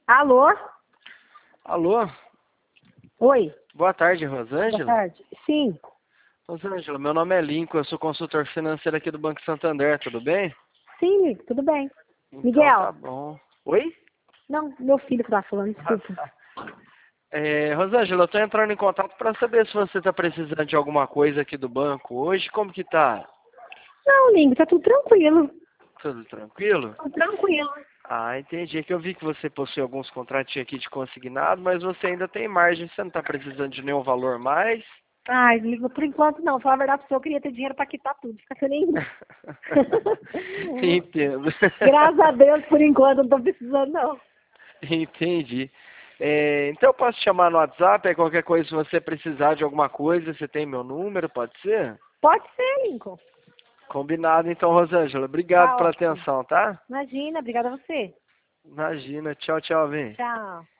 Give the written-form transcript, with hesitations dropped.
Alô? Alô? Oi, Boa tarde, boa Rosângela. tarde. Sim, Rosângela, meu nome é Lincoln, eu sou consultor financeiro aqui do Banco Santander, tudo bem? sim, Nico, tudo bem. Então Miguel? tá bom. Oi? Não, meu filho que tá falando, Ah, desculpa. tá. Rosângela, eu tô entrando em contato para saber se você tá precisando de alguma coisa aqui do banco hoje, como que tá? Não, Nico, tá tudo tranquilo. Tudo tranquilo? Tudo tranquilo. Ah, entendi. É que eu vi que você possui alguns contratinhos aqui de consignado, mas você ainda tem margem, você não tá precisando de nenhum valor mais? Ai, Nico, por enquanto não. Falar a verdade pra você, eu queria ter dinheiro pra quitar tudo. Fica sem nenhum. Entendo. Graças a Deus, por enquanto, não tô precisando, não. Entendi. Então eu posso te chamar no WhatsApp, qualquer coisa, se você precisar de alguma coisa, você tem meu número, pode ser? Pode ser, Lincoln. Combinado então, Rosângela. Obrigado Tá pela ótimo. atenção, tá? Imagina, obrigada a você. Imagina. Tchau, tchau, vem. Tchau.